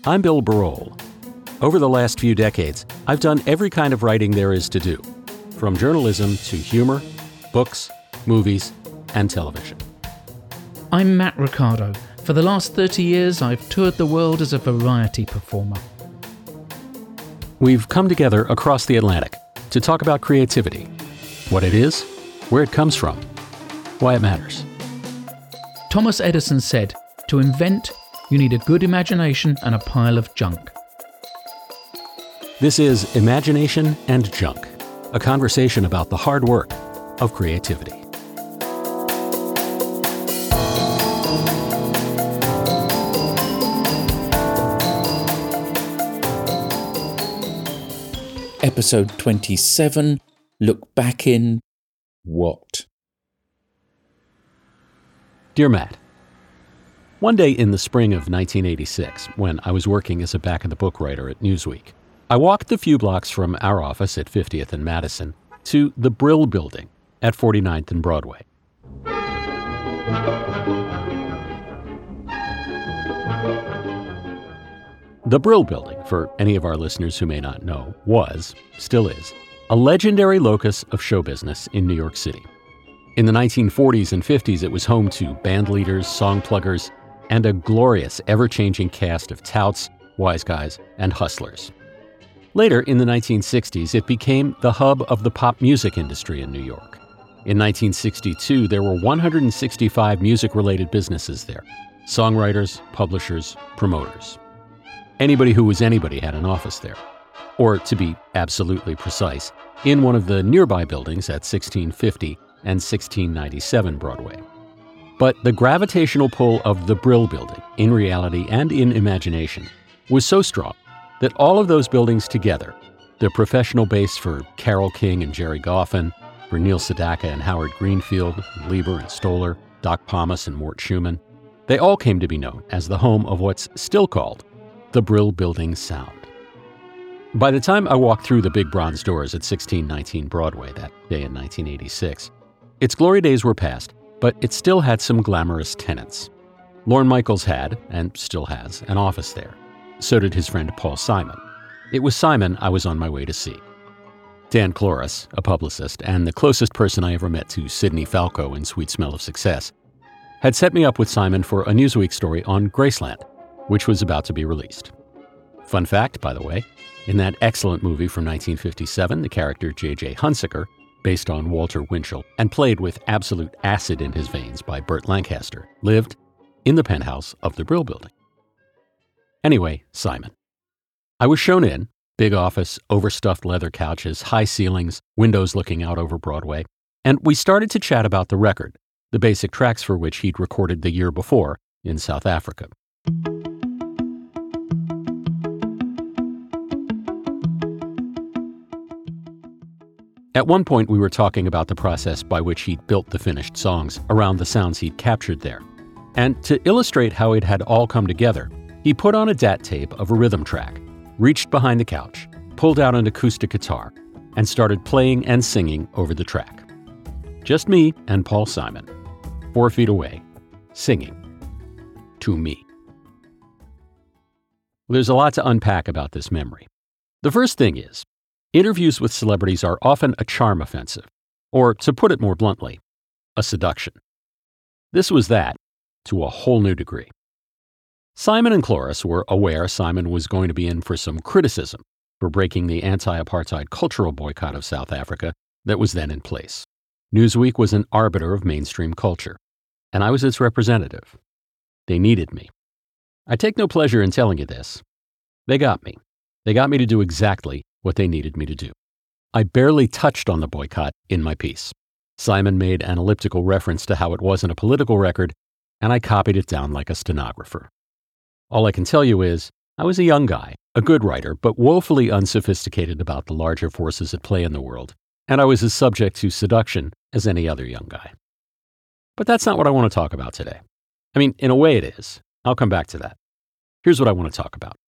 I'm Bill Barol. Over the last few decades, I've done every kind of writing there is to do, from journalism to humor, books, movies, and television. I'm Matt Ricardo. For the last 30 years, I've toured the world as a variety performer. We've come together across the Atlantic to talk about creativity, what it is, where it comes from, why it matters. Thomas Edison said, to invent, you need a good imagination and a pile of junk. This is Imagination and Junk, a conversation about the hard work of creativity. Episode 27, Look Back in What? Dear Matt, one day in the spring of 1986, when I was working as a back-of-the-book writer at Newsweek, I walked the few blocks from our office at 50th and Madison to the Brill Building at 49th and Broadway. The Brill Building, for any of our listeners who may not know, still is, a legendary locus of show business in New York City. In the 1940s and 50s, it was home to band leaders, song pluggers, and a glorious, ever-changing cast of touts, wise guys, and hustlers. Later, in the 1960s, it became the hub of the pop music industry in New York. In 1962, there were 165 music-related businesses there: songwriters, publishers, promoters. Anybody who was anybody had an office there. Or, to be absolutely precise, in one of the nearby buildings at 1650 and 1697 Broadway. But the gravitational pull of the Brill Building, in reality and in imagination, was so strong that all of those buildings together, the professional base for Carole King and Jerry Goffin, for Neil Sedaka and Howard Greenfield, Lieber and Stoller, Doc Pomus and Mort Schumann, they all came to be known as the home of what's still called the Brill Building sound. By the time I walked through the big bronze doors at 1619 Broadway that day in 1986, its glory days were past, but it still had some glamorous tenants. Lorne Michaels had, and still has, an office there. So did his friend Paul Simon. It was Simon I was on my way to see. Dan Cloris, a publicist, and the closest person I ever met to Sidney Falco in Sweet Smell of Success, had set me up with Simon for a Newsweek story on Graceland, which was about to be released. Fun fact, by the way, in that excellent movie from 1957, the character J.J. Hunsaker, based on Walter Winchell and played with absolute acid in his veins by Burt Lancaster, lived in the penthouse of the Brill Building. Anyway, Simon. I was shown in, big office, overstuffed leather couches, high ceilings, windows looking out over Broadway, and we started to chat about the record, the basic tracks for which he'd recorded the year before in South Africa. At one point, we were talking about the process by which he'd built the finished songs around the sounds he'd captured there. And to illustrate how it had all come together, he put on a DAT tape of a rhythm track, reached behind the couch, pulled out an acoustic guitar, and started playing and singing over the track. Just me and Paul Simon, 4 feet away, singing to me. Well, there's a lot to unpack about this memory. The first thing is, interviews with celebrities are often a charm offensive, or to put it more bluntly, a seduction. This was that, to a whole new degree. Simon and Cloris were aware Simon was going to be in for some criticism for breaking the anti-apartheid cultural boycott of South Africa that was then in place. Newsweek was an arbiter of mainstream culture, and I was its representative. They needed me. I take no pleasure in telling you this. They got me. They got me to do exactly what they needed me to do. I barely touched on the boycott in my piece. Simon made an elliptical reference to how it wasn't a political record, and I copied it down like a stenographer. All I can tell you is, I was a young guy, a good writer, but woefully unsophisticated about the larger forces at play in the world, and I was as subject to seduction as any other young guy. But that's not what I want to talk about today. I mean, in a way it is. I'll come back to that. Here's what I want to talk about.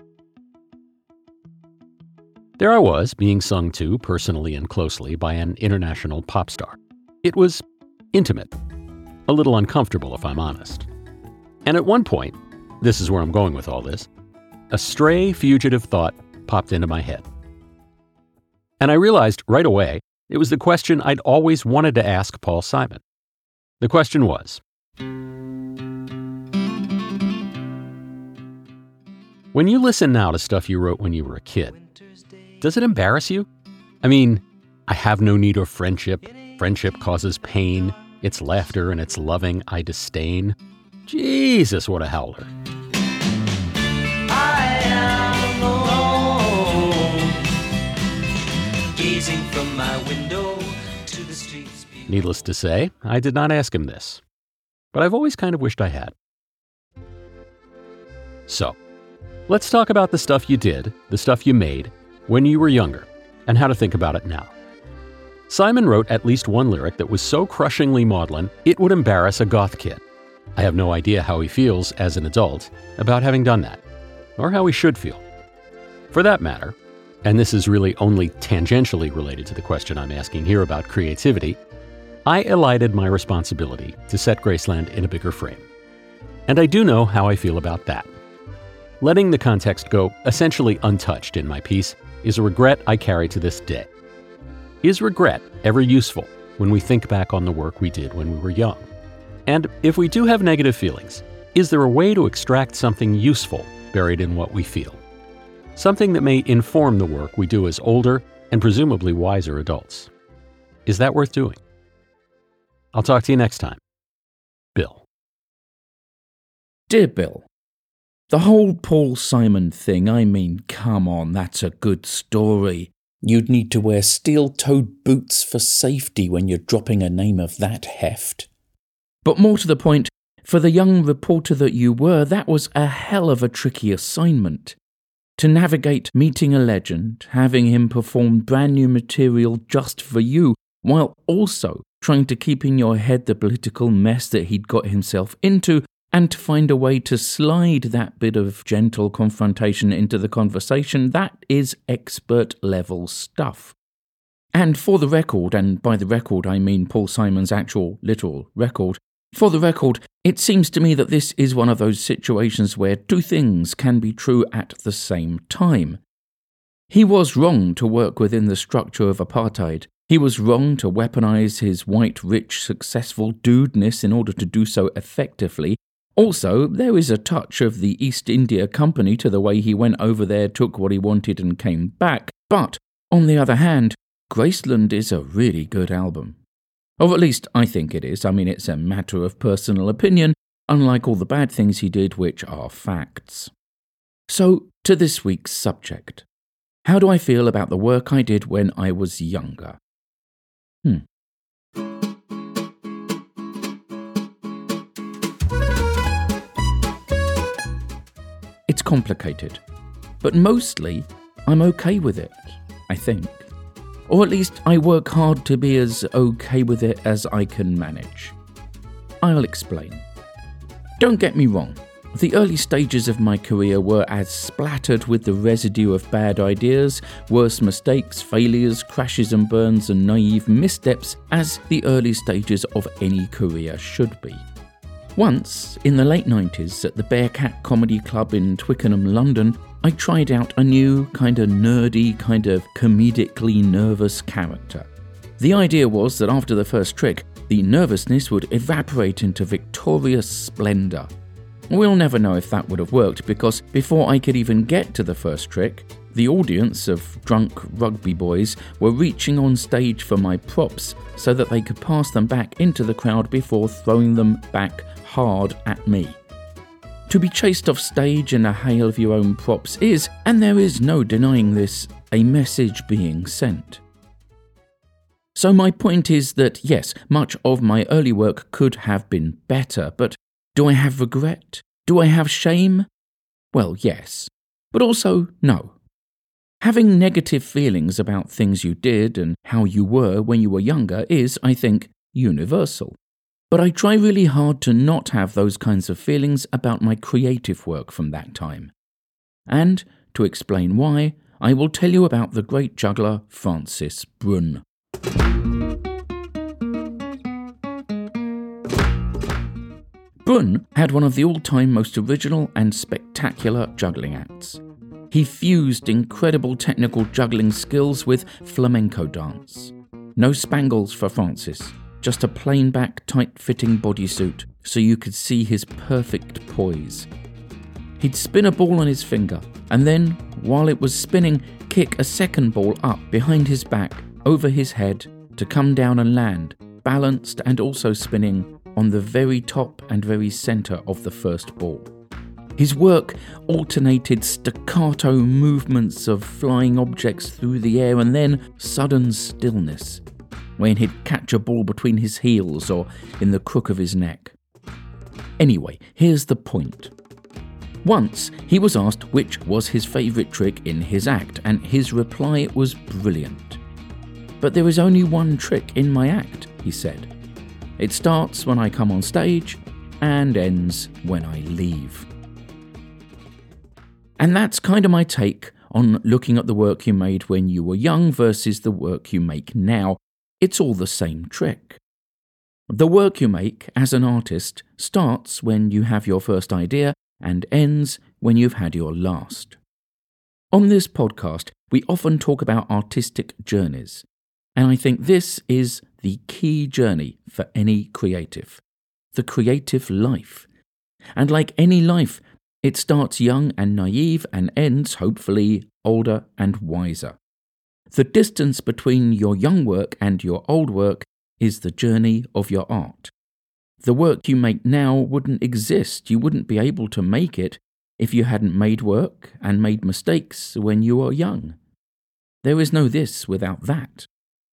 There I was, being sung to, personally and closely, by an international pop star. It was intimate. A little uncomfortable, if I'm honest. And at one point, this is where I'm going with all this, a stray fugitive thought popped into my head. And I realized right away it was the question I'd always wanted to ask Paul Simon. The question was, when you listen now to stuff you wrote when you were a kid, does it embarrass you? I mean, I have no need of friendship. Friendship causes pain. It's laughter and it's loving I disdain. Jesus, what a howler. I am alone, gazing from my window to the streets. Needless to say, I did not ask him this, but I've always kind of wished I had. So, let's talk about the stuff you did, the stuff you made, when you were younger, and how to think about it now. Simon wrote at least one lyric that was so crushingly maudlin, it would embarrass a goth kid. I have no idea how he feels as an adult about having done that, or how he should feel. For that matter, and this is really only tangentially related to the question I'm asking here about creativity, I elided my responsibility to set Graceland in a bigger frame. And I do know how I feel about that. Letting the context go essentially untouched in my piece is a regret I carry to this day. Is regret ever useful when we think back on the work we did when we were young? And if we do have negative feelings, is there a way to extract something useful buried in what we feel? Something that may inform the work we do as older and presumably wiser adults. Is that worth doing? I'll talk to you next time. Bill. Dear Bill, the whole Paul Simon thing, I mean, come on, that's a good story. You'd need to wear steel-toed boots for safety when you're dropping a name of that heft. But more to the point, for the young reporter that you were, that was a hell of a tricky assignment. To navigate meeting a legend, having him perform brand new material just for you, while also trying to keep in your head the political mess that he'd got himself into, and to find a way to slide that bit of gentle confrontation into the conversation, that is expert-level stuff. And for the record, and by the record I mean Paul Simon's actual literal record, for the record, it seems to me that this is one of those situations where two things can be true at the same time. He was wrong to work within the structure of apartheid. He was wrong to weaponize his white, rich, successful dudeness in order to do so effectively. Also, there is a touch of the East India Company to the way he went over there, took what he wanted and came back. But, on the other hand, Graceland is a really good album. Or at least I think it is. I mean, it's a matter of personal opinion, unlike all the bad things he did, which are facts. So, to this week's subject. How do I feel about the work I did when I was younger? It's complicated, but mostly I'm okay with it, I think. Or at least I work hard to be as okay with it as I can manage. I'll explain. Don't get me wrong, the early stages of my career were as splattered with the residue of bad ideas, worse mistakes, failures, crashes and burns and naive missteps as the early stages of any career should be. Once, in the late 90s, at the Bearcat Comedy Club in Twickenham, London, I tried out a new, kind of nerdy, kind of comedically nervous character. The idea was that after the first trick, the nervousness would evaporate into victorious splendour. We'll never know if that would have worked because before I could even get to the first trick, the audience of drunk rugby boys were reaching on stage for my props so that they could pass them back into the crowd before throwing them back hard at me. To be chased off stage in a hail of your own props is, and there is no denying this, a message being sent. So my point is that yes, much of my early work could have been better, but do I have regret? Do I have shame? Well, yes, but also no. Having negative feelings about things you did and how you were when you were younger is, I think, universal. But I try really hard to not have those kinds of feelings about my creative work from that time. And, to explain why, I will tell you about the great juggler Francis Brunn. Brun had one of the all-time most original and spectacular juggling acts. He fused incredible technical juggling skills with flamenco dance. No spangles for Francis, just a plain-back, tight-fitting bodysuit so you could see his perfect poise. He'd spin a ball on his finger, and then, while it was spinning, kick a second ball up behind his back, over his head, to come down and land, balanced and also spinning, on the very top and very centre of the first ball. His work alternated staccato movements of flying objects through the air and then sudden stillness, when he'd catch a ball between his heels or in the crook of his neck. Anyway, here's the point. Once, he was asked which was his favourite trick in his act, and his reply was brilliant. "But there is only one trick in my act," he said. "It starts when I come on stage and ends when I leave." And that's kind of my take on looking at the work you made when you were young versus the work you make now. It's all the same trick. The work you make as an artist starts when you have your first idea and ends when you've had your last. On this podcast, we often talk about artistic journeys, and I think this is the key journey for any creative, the creative life. And like any life, it starts young and naive and ends, hopefully, older and wiser. The distance between your young work and your old work is the journey of your art. The work you make now wouldn't exist. You wouldn't be able to make it if you hadn't made work and made mistakes when you were young. There is no this without that.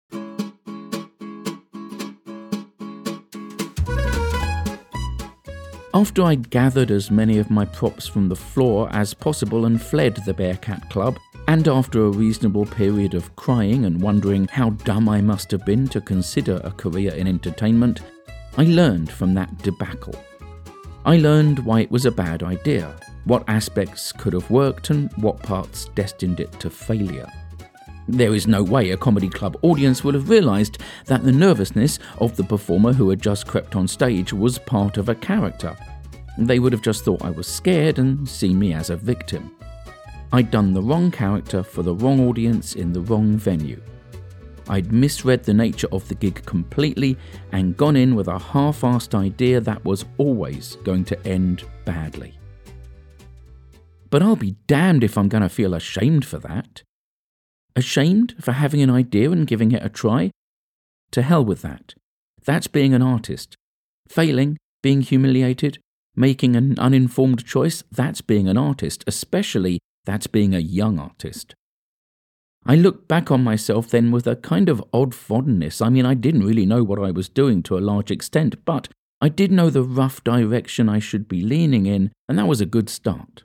After I'd gathered as many of my props from the floor as possible and fled the Bearcat Club, and after a reasonable period of crying and wondering how dumb I must have been to consider a career in entertainment, I learned from that debacle. I learned why it was a bad idea, what aspects could have worked and what parts destined it to failure. There is no way a comedy club audience would have realised that the nervousness of the performer who had just crept on stage was part of a character. They would have just thought I was scared and seen me as a victim. I'd done the wrong character for the wrong audience in the wrong venue. I'd misread the nature of the gig completely and gone in with a half-assed idea that was always going to end badly. But I'll be damned if I'm going to feel ashamed for that. Ashamed for having an idea and giving it a try? To hell with that. That's being an artist. Failing, being humiliated, making an uninformed choice, that's being an artist, especially that's being a young artist. I look back on myself then with a kind of odd fondness. I mean, I didn't really know what I was doing to a large extent, but I did know the rough direction I should be leaning in, and that was a good start.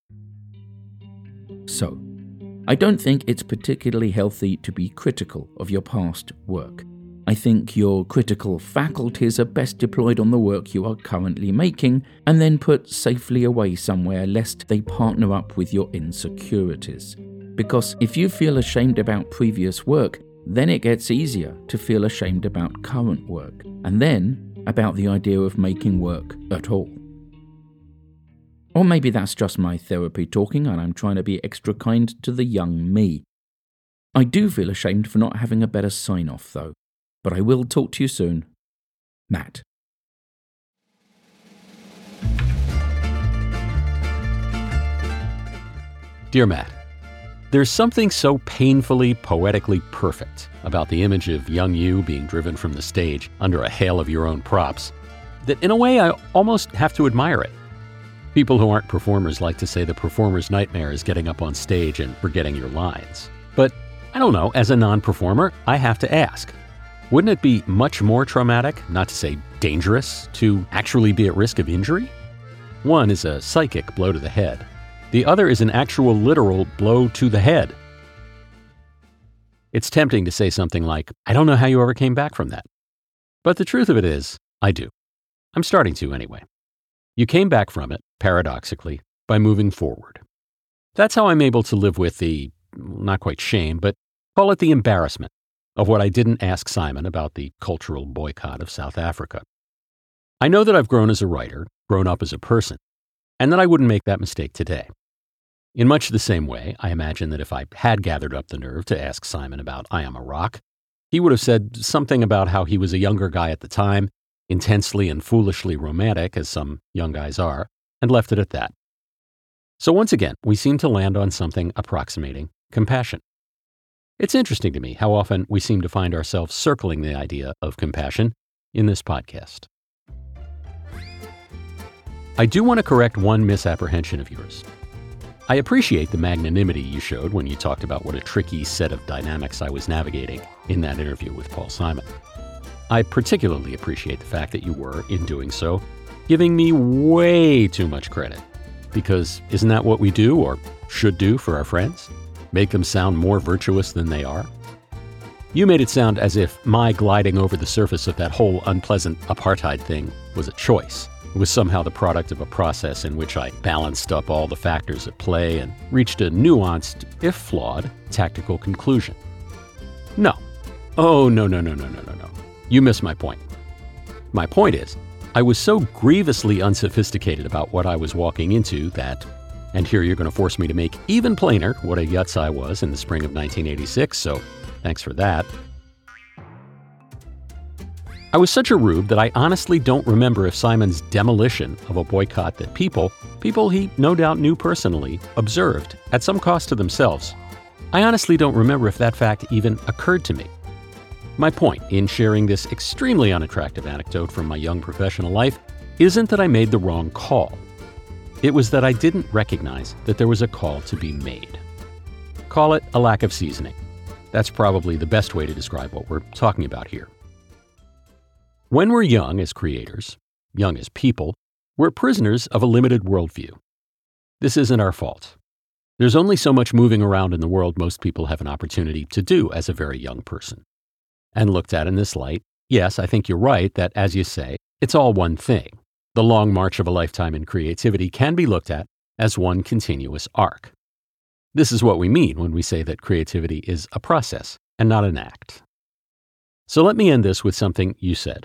So, I don't think it's particularly healthy to be critical of your past work. I think your critical faculties are best deployed on the work you are currently making and then put safely away somewhere lest they partner up with your insecurities. Because if you feel ashamed about previous work, then it gets easier to feel ashamed about current work, and then about the idea of making work at all. Or maybe that's just my therapy talking and I'm trying to be extra kind to the young me. I do feel ashamed for not having a better sign-off though, but I will talk to you soon. Matt. Dear Matt, there's something so painfully, poetically perfect about the image of young you being driven from the stage under a hail of your own props that in a way I almost have to admire it. People who aren't performers like to say the performer's nightmare is getting up on stage and forgetting your lines. But I don't know, as a non-performer, I have to ask, wouldn't it be much more traumatic, not to say dangerous, to actually be at risk of injury? One is a psychic blow to the head. The other is an actual literal blow to the head. It's tempting to say something like, I don't know how you ever came back from that. But the truth of it is, I do. I'm starting to anyway. You came back from it, paradoxically, by moving forward. That's how I'm able to live with the, not quite shame, but call it the embarrassment of what I didn't ask Simon about the cultural boycott of South Africa. I know that I've grown as a writer, grown up as a person, and that I wouldn't make that mistake today. In much the same way, I imagine that if I had gathered up the nerve to ask Simon about I Am a Rock, he would have said something about how he was a younger guy at the time, intensely and foolishly romantic, as some young guys are, and left it at that. So once again, we seem to land on something approximating compassion. It's interesting to me how often we seem to find ourselves circling the idea of compassion in this podcast. I do want to correct one misapprehension of yours. I appreciate the magnanimity you showed when you talked about what a tricky set of dynamics I was navigating in that interview with Paul Simon. I particularly appreciate the fact that you were, in doing so, giving me way too much credit. Because isn't that what we do, or should do, for our friends? Make them sound more virtuous than they are? You made it sound as if my gliding over the surface of that whole unpleasant apartheid thing was a choice. It was somehow the product of a process in which I balanced up all the factors at play and reached a nuanced, if flawed, tactical conclusion. No. Oh, no. You missed my point. My point is, I was so grievously unsophisticated about what I was walking into that, and here you're going to force me to make even plainer what a yutz I was in the spring of 1986, so thanks for that. I was such a rube that I honestly don't remember if Simon's demolition of a boycott that people he no doubt knew personally, observed, at some cost to themselves. I honestly don't remember if that fact even occurred to me. My point in sharing this extremely unattractive anecdote from my young professional life isn't that I made the wrong call. It was that I didn't recognize that there was a call to be made. Call it a lack of seasoning. That's probably the best way to describe what we're talking about here. When we're young as creators, young as people, we're prisoners of a limited worldview. This isn't our fault. There's only so much moving around in the world most people have an opportunity to do as a very young person. And looked at in this light, yes, I think you're right that, as you say, it's all one thing. The long march of a lifetime in creativity can be looked at as one continuous arc. This is what we mean when we say that creativity is a process and not an act. So let me end this with something you said.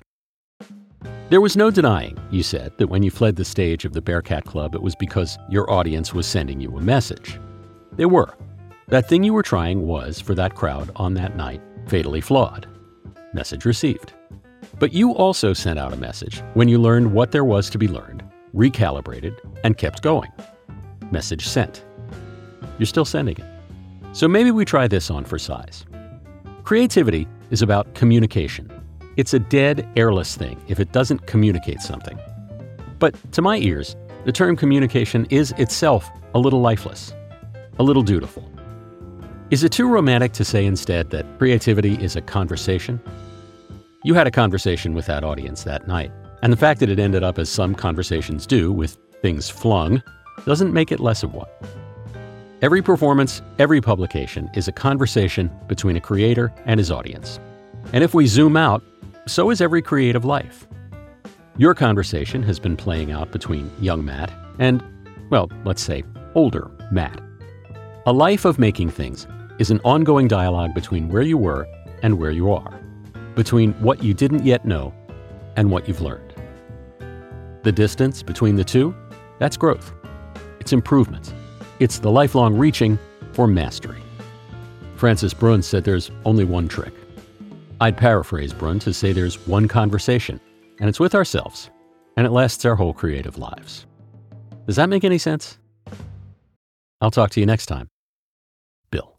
There was no denying, you said, that when you fled the stage of the Bearcat Club, it was because your audience was sending you a message. They were. That thing you were trying was, for that crowd on that night, fatally flawed. Message received. But you also sent out a message when you learned what there was to be learned, recalibrated, and kept going. Message sent. You're still sending it. So maybe we try this on for size. Creativity is about communication. It's a dead, airless thing if it doesn't communicate something. But to my ears, the term communication is itself a little lifeless, a little dutiful. Is it too romantic to say instead that creativity is a conversation? You had a conversation with that audience that night, and the fact that it ended up as some conversations do, with things flung, doesn't make it less of one. Every performance, every publication is a conversation between a creator and his audience. And if we zoom out, so is every creative life. Your conversation has been playing out between young Matt and, well, let's say, older Matt. A life of making things is an ongoing dialogue between where you were and where you are, between what you didn't yet know and what you've learned. The distance between the two, that's growth. It's improvement. It's the lifelong reaching for mastery. Francis Brunn said there's only one trick. I'd paraphrase Brunn to say there's one conversation, and it's with ourselves, and it lasts our whole creative lives. Does that make any sense? I'll talk to you next time. Bill.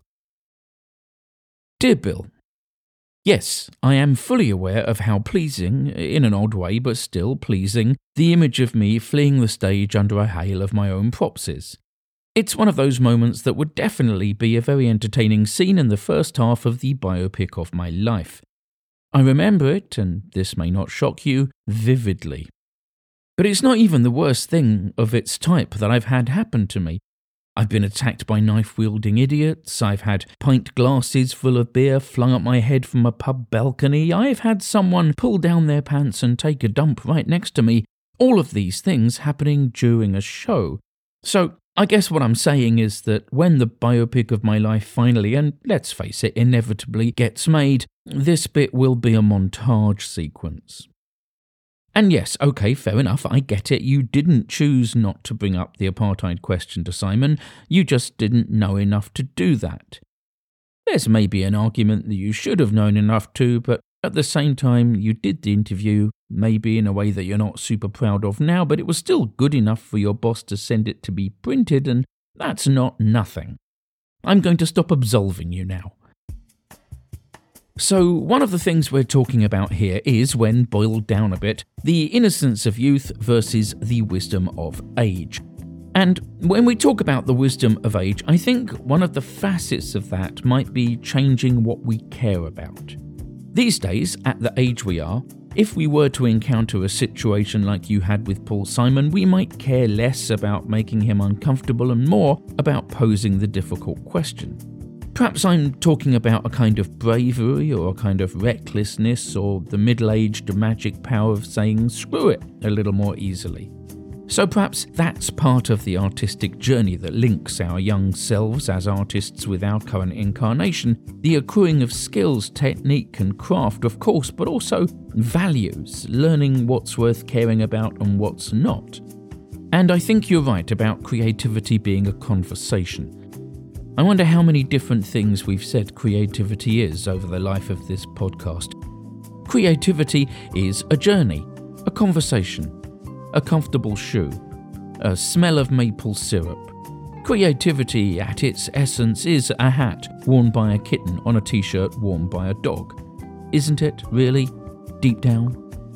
Dear Bill, yes, I am fully aware of how pleasing, in an odd way but still pleasing, the image of me fleeing the stage under a hail of my own props is. It's one of those moments that would definitely be a very entertaining scene in the first half of the biopic of my life. I remember it, and this may not shock you, vividly. But it's not even the worst thing of its type that I've had happen to me. I've been attacked by knife-wielding idiots, I've had pint glasses full of beer flung at my head from a pub balcony, I've had someone pull down their pants and take a dump right next to me, all of these things happening during a show. So, I guess what I'm saying is that when the biopic of my life finally, and let's face it, inevitably gets made, this bit will be a montage sequence. And yes, okay, fair enough, I get it. You didn't choose not to bring up the apartheid question to Simon. You just didn't know enough to do that. There's maybe an argument that you should have known enough to, but at the same time, you did the interview, maybe in a way that you're not super proud of now, but it was still good enough for your boss to send it to be printed, and that's not nothing. I'm going to stop absolving you now. So one of the things we're talking about here is, when boiled down a bit, the innocence of youth versus the wisdom of age. And when we talk about the wisdom of age, I think one of the facets of that might be changing what we care about. These days, at the age we are, if we were to encounter a situation like you had with Paul Simon, we might care less about making him uncomfortable and more about posing the difficult question. Perhaps I'm talking about a kind of bravery or a kind of recklessness or the middle-aged magic power of saying screw it a little more easily. So perhaps that's part of the artistic journey that links our young selves as artists with our current incarnation, the accruing of skills, technique and craft, of course, but also values, learning what's worth caring about and what's not. And I think you're right about creativity being a conversation. I wonder how many different things we've said creativity is over the life of this podcast. Creativity is a journey, a conversation, a comfortable shoe, a smell of maple syrup. Creativity, at its essence, is a hat worn by a kitten on a t-shirt worn by a dog. Isn't it, really, deep down?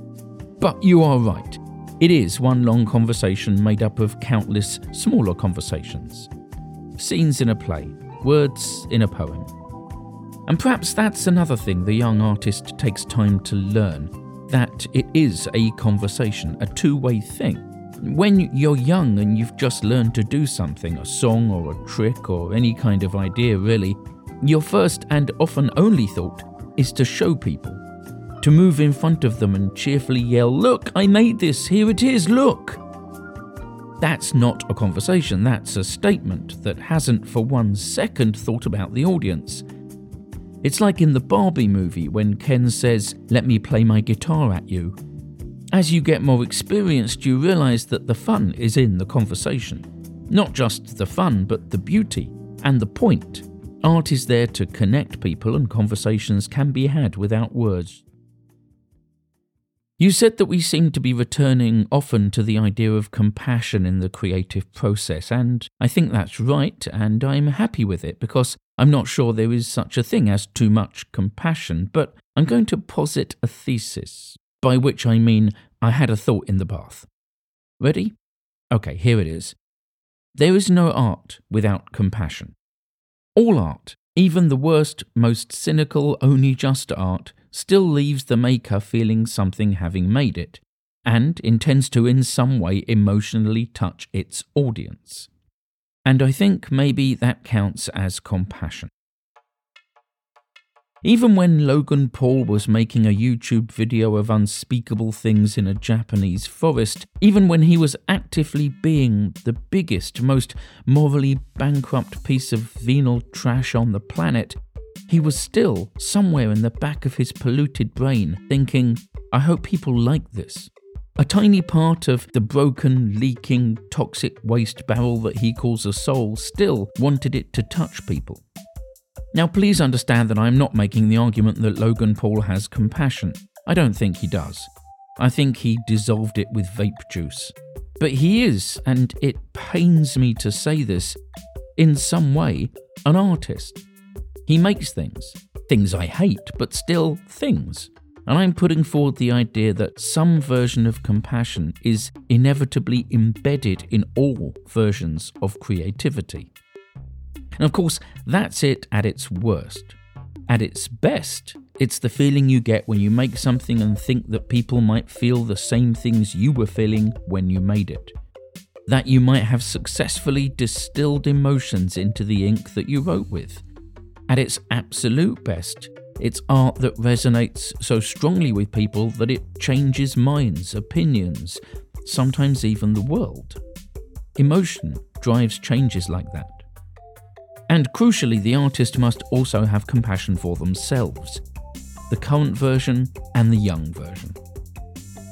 But you are right. It is one long conversation made up of countless smaller conversations. Scenes in a play, words in a poem. And perhaps that's another thing the young artist takes time to learn, that it is a conversation, a two-way thing. When you're young and you've just learned to do something, a song or a trick or any kind of idea really, your first and often only thought is to show people, to move in front of them and cheerfully yell, "Look, I made this, here it is, look!" That's not a conversation, that's a statement that hasn't for 1 second thought about the audience. It's like in the Barbie movie when Ken says, "Let me play my guitar at you." As you get more experienced, you realise that the fun is in the conversation. Not just the fun, but the beauty and the point. Art is there to connect people, and conversations can be had without words. You said that we seem to be returning often to the idea of compassion in the creative process, and I think that's right, and I'm happy with it, because I'm not sure there is such a thing as too much compassion, but I'm going to posit a thesis, by which I mean I had a thought in the bath. Ready? Okay, here it is. There is no art without compassion. All art, even the worst, most cynical, only just art, still leaves the maker feeling something having made it, and intends to in some way emotionally touch its audience. And I think maybe that counts as compassion. Even when Logan Paul was making a YouTube video of unspeakable things in a Japanese forest, even when he was actively being the biggest, most morally bankrupt piece of venal trash on the planet, he was still, somewhere in the back of his polluted brain, thinking, I hope people like this. A tiny part of the broken, leaking, toxic waste barrel that he calls a soul still wanted it to touch people. Now please understand that I'm not making the argument that Logan Paul has compassion. I don't think he does. I think he dissolved it with vape juice. But he is, and it pains me to say this, in some way, an artist. He makes things I hate, but still things. And I'm putting forward the idea that some version of compassion is inevitably embedded in all versions of creativity. And of course, that's it at its worst. At its best, it's the feeling you get when you make something and think that people might feel the same things you were feeling when you made it. That you might have successfully distilled emotions into the ink that you wrote with. At its absolute best, it's art that resonates so strongly with people that it changes minds, opinions, sometimes even the world. Emotion drives changes like that. And crucially, the artist must also have compassion for themselves, the current version and the young version.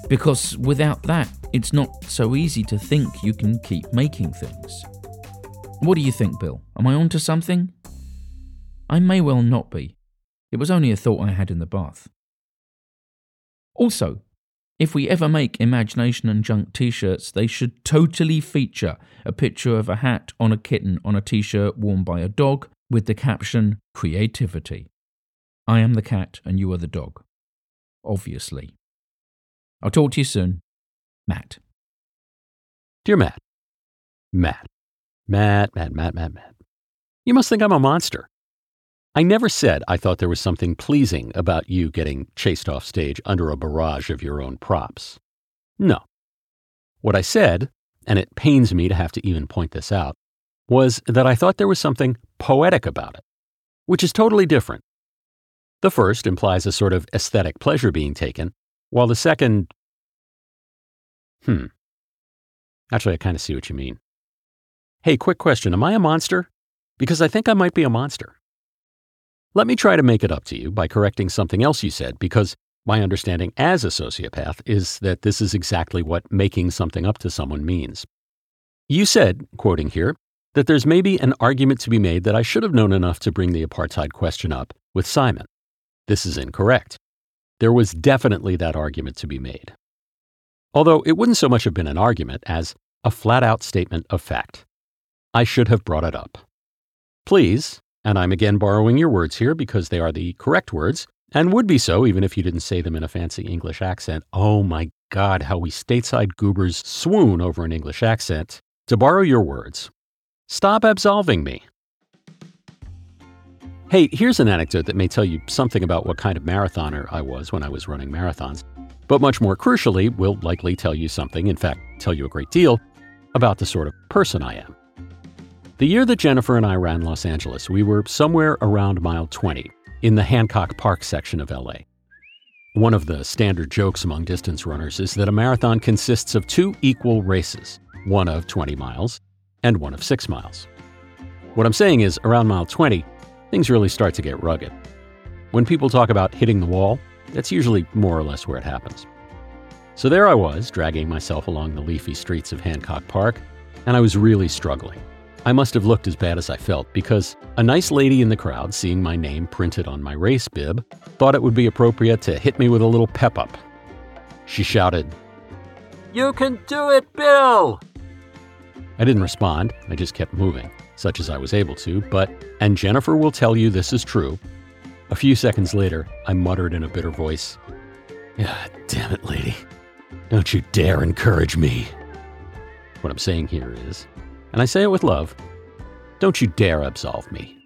Because without that, it's not so easy to think you can keep making things. What do you think, Bill? Am I onto something? I may well not be. It was only a thought I had in the bath. Also, if we ever make Imagination and Junk t-shirts, they should totally feature a picture of a hat on a kitten on a t-shirt worn by a dog with the caption, "Creativity. I am the cat and you are the dog." Obviously. I'll talk to you soon. Matt. Dear Matt. Matt. You must think I'm a monster. I never said I thought there was something pleasing about you getting chased off stage under a barrage of your own props. No. What I said, and it pains me to have to even point this out, was that I thought there was something poetic about it, which is totally different. The first implies a sort of aesthetic pleasure being taken, while the second... Actually, I kind of see what you mean. Hey, quick question. Am I a monster? Because I think I might be a monster. Let me try to make it up to you by correcting something else you said, because my understanding as a sociopath is that this is exactly what making something up to someone means. You said, quoting here, that there's maybe an argument to be made that I should have known enough to bring the apartheid question up with Simon. This is incorrect. There was definitely that argument to be made. Although it wouldn't so much have been an argument as a flat-out statement of fact. I should have brought it up. Please, and I'm again borrowing your words here because they are the correct words, and would be so even if you didn't say them in a fancy English accent. Oh my God, how we stateside goobers swoon over an English accent. To borrow your words, stop absolving me. Hey, here's an anecdote that may tell you something about what kind of marathoner I was when I was running marathons, but much more crucially will likely tell you something, in fact, tell you a great deal, about the sort of person I am. The year that Jennifer and I ran Los Angeles, we were somewhere around mile 20 in the Hancock Park section of LA. One of the standard jokes among distance runners is that a marathon consists of two equal races, one of 20 miles and one of 6 miles. What I'm saying is, around mile 20, things really start to get rugged. When people talk about hitting the wall, that's usually more or less where it happens. So there I was, dragging myself along the leafy streets of Hancock Park, and I was really struggling. I must have looked as bad as I felt because a nice lady in the crowd, seeing my name printed on my race bib, thought it would be appropriate to hit me with a little pep-up. She shouted, "You can do it, Bill!" I didn't respond, I just kept moving, such as I was able to, but, and Jennifer will tell you this is true, a few seconds later, I muttered in a bitter voice, "God damn it, lady. Don't you dare encourage me." What I'm saying here is, and I say it with love, don't you dare absolve me.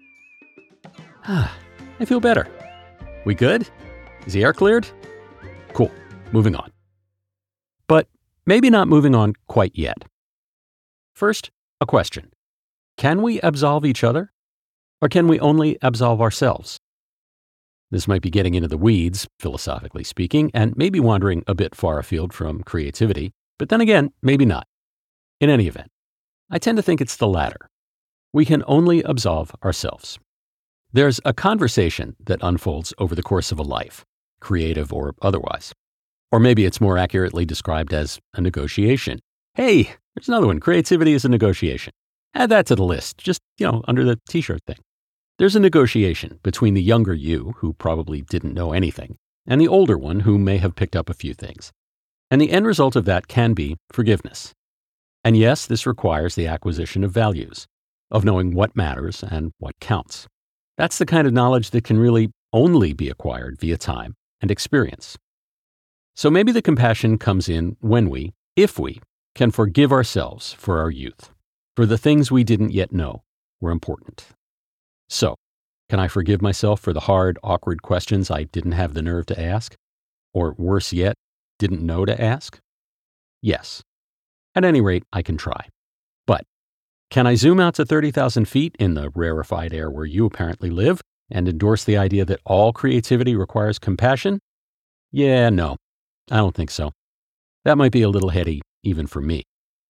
I feel better. We good? Is the air cleared? Cool. Moving on. But maybe not moving on quite yet. First, a question. Can we absolve each other? Or can we only absolve ourselves? This might be getting into the weeds, philosophically speaking, and maybe wandering a bit far afield from creativity, but then again, maybe not. In any event, I tend to think it's the latter. We can only absolve ourselves. There's a conversation that unfolds over the course of a life, creative or otherwise. Or maybe it's more accurately described as a negotiation. Hey, there's another one. Creativity is a negotiation. Add that to the list, just, under the t-shirt thing. There's a negotiation between the younger you, who probably didn't know anything, and the older one who may have picked up a few things. And the end result of that can be forgiveness. And yes, this requires the acquisition of values, of knowing what matters and what counts. That's the kind of knowledge that can really only be acquired via time and experience. So maybe the compassion comes in when we, if we, can forgive ourselves for our youth, for the things we didn't yet know were important. So, can I forgive myself for the hard, awkward questions I didn't have the nerve to ask? Or worse yet, didn't know to ask? Yes. At any rate, I can try. But can I zoom out to 30,000 feet in the rarefied air where you apparently live and endorse the idea that all creativity requires compassion? Yeah, no, I don't think so. That might be a little heady, even for me.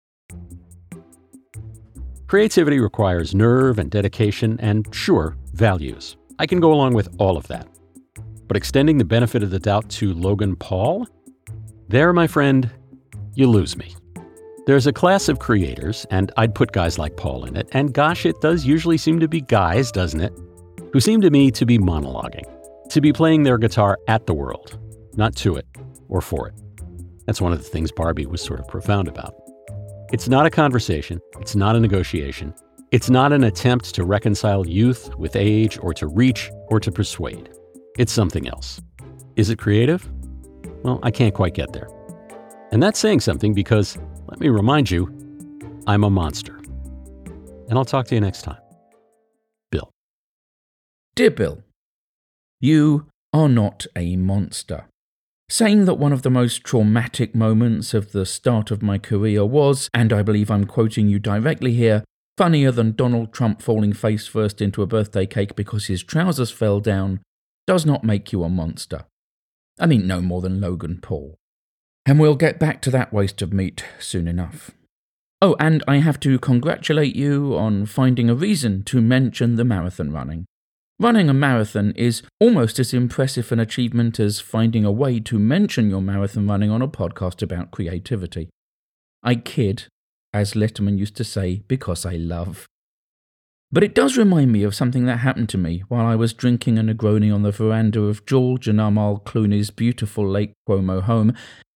Creativity requires nerve and dedication and, sure, values. I can go along with all of that. But extending the benefit of the doubt to Logan Paul? There, my friend, you lose me. There's a class of creators, and I'd put guys like Paul in it, and gosh, it does usually seem to be guys, doesn't it? Who seem to me to be monologuing, to be playing their guitar at the world, not to it or for it. That's one of the things Barbie was sort of profound about. It's not a conversation, it's not a negotiation, it's not an attempt to reconcile youth with age or to reach or to persuade. It's something else. Is it creative? Well, I can't quite get there. And that's saying something because, let me remind you, I'm a monster. And I'll talk to you next time. Bill. Dear Bill, you are not a monster. Saying that one of the most traumatic moments of the start of my career was, and I believe I'm quoting you directly here, funnier than Donald Trump falling face first into a birthday cake because his trousers fell down, does not make you a monster. I mean, no more than Logan Paul. And we'll get back to that waste of meat soon enough. Oh, and I have to congratulate you on finding a reason to mention the marathon running. Running a marathon is almost as impressive an achievement as finding a way to mention your marathon running on a podcast about creativity. I kid, as Letterman used to say, because I love. But it does remind me of something that happened to me while I was drinking a Negroni on the veranda of George and Amal Clooney's beautiful Lake Como home.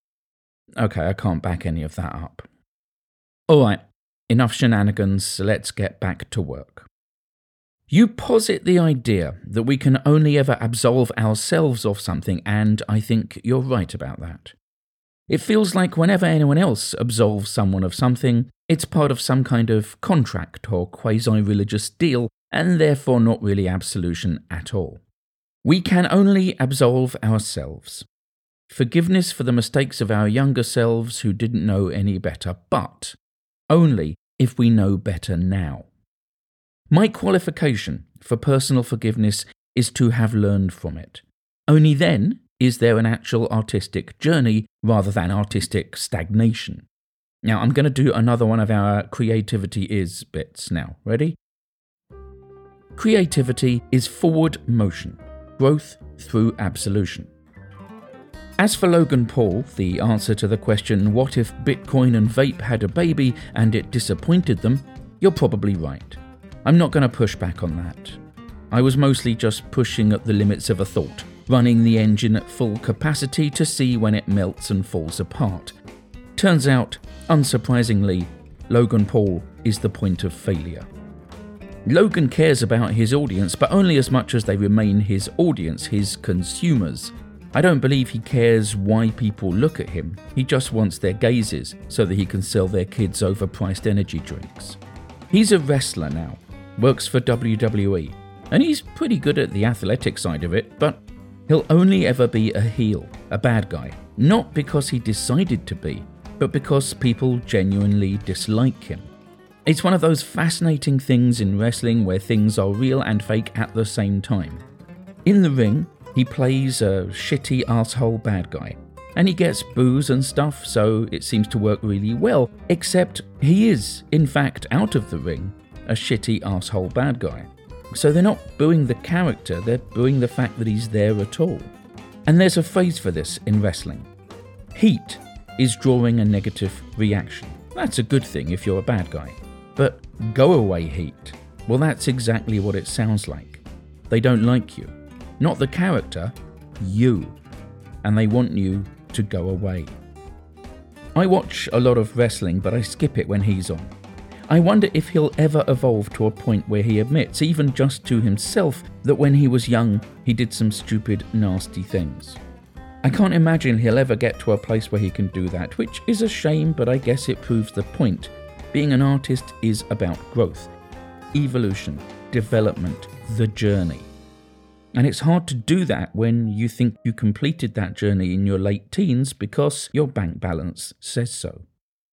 Okay, I can't back any of that up. Alright, enough shenanigans, let's get back to work. You posit the idea that we can only ever absolve ourselves of something, and I think you're right about that. It feels like whenever anyone else absolves someone of something, it's part of some kind of contract or quasi-religious deal, and therefore not really absolution at all. We can only absolve ourselves. Forgiveness for the mistakes of our younger selves who didn't know any better, but only if we know better now. My qualification for personal forgiveness is to have learned from it. Only then is there an actual artistic journey rather than artistic stagnation. Now, I'm going to do another one of our creativity is bits now. Ready? Creativity is forward motion, growth through absolution. As for Logan Paul, the answer to the question, what if Bitcoin and vape had a baby and it disappointed them, you're probably right. I'm not going to push back on that. I was mostly just pushing at the limits of a thought, running the engine at full capacity to see when it melts and falls apart. Turns out, unsurprisingly, Logan Paul is the point of failure. Logan cares about his audience, but only as much as they remain his audience, his consumers. I don't believe he cares why people look at him. He just wants their gazes so that he can sell their kids overpriced energy drinks. He's a wrestler now, works for WWE, and he's pretty good at the athletic side of it, but he'll only ever be a heel, a bad guy, not because he decided to be, but because people genuinely dislike him. It's one of those fascinating things in wrestling where things are real and fake at the same time. In the ring, he plays a shitty asshole bad guy, and he gets boos and stuff, so it seems to work really well, except he is, in fact, out of the ring, a shitty asshole bad guy. So they're not booing the character, they're booing the fact that he's there at all. And there's a phrase for this in wrestling. Heat is drawing a negative reaction. That's a good thing if you're a bad guy. But go away heat, well, that's exactly what it sounds like. They don't like you. Not the character, you. And they want you to go away. I watch a lot of wrestling, but I skip it when he's on. I wonder if he'll ever evolve to a point where he admits, even just to himself, that when he was young, he did some stupid, nasty things. I can't imagine he'll ever get to a place where he can do that, which is a shame, but I guess it proves the point. Being an artist is about growth, evolution, development, the journey. And it's hard to do that when you think you completed that journey in your late teens because your bank balance says so.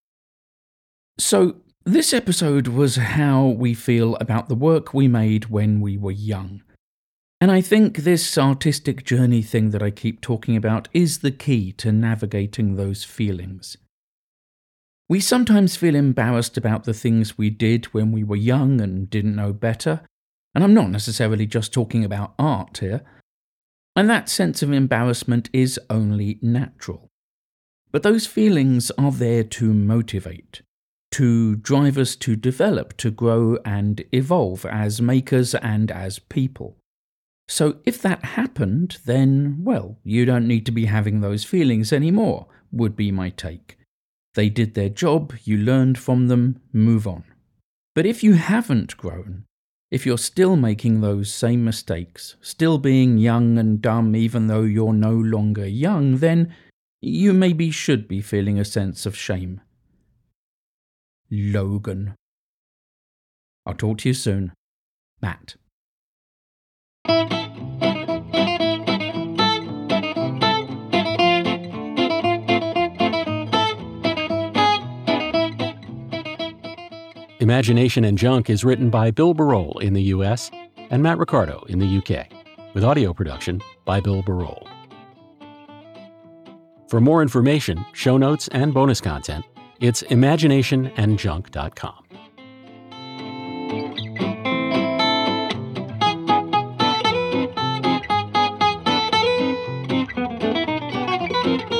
So, this episode was how we feel about the work we made when we were young. And I think this artistic journey thing that I keep talking about is the key to navigating those feelings. We sometimes feel embarrassed about the things we did when we were young and didn't know better, and I'm not necessarily just talking about art here, and that sense of embarrassment is only natural. But those feelings are there to motivate, to drive us to develop, to grow and evolve as makers and as people. So if that happened, then, well, you don't need to be having those feelings anymore, would be my take. They did their job, you learned from them, move on. But if you haven't grown, if you're still making those same mistakes, still being young and dumb even though you're no longer young, then you maybe should be feeling a sense of shame. Logan. I'll talk to you soon. Matt. Imagination and Junk is written by Bill Barol in the U.S. and Matt Ricardo in the U.K., with audio production by Bill Barol. For more information, show notes, and bonus content, it's imaginationandjunk.com.